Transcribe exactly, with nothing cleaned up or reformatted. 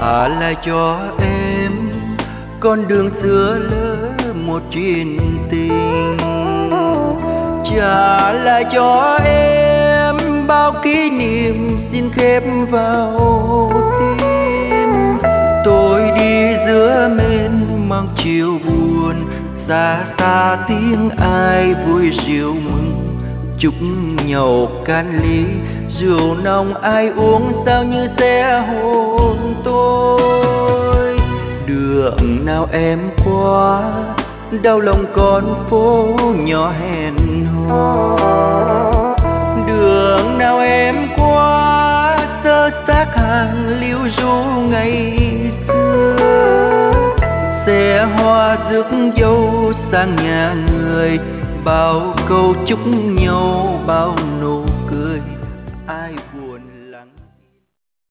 trả lại cho em con đường xưa lỡ một chuyện tình, trả lại cho em bao kỷ niệm xin khép vào tim. Tôi đi giữa mênh mang chiều buồn, xa xa tiếng ai vui rượu mừng, chúc nhau can ly rượu nồng ai uống sao như sẽ hôn tôi. Đường nào em qua đau lòng con phố nhỏ hẹn hò, đường nào em qua sơ xác hàng liễu ru ngày xưa. Xe hoa rước dâu sang nhà người, bao câu chúc nhau bao nụ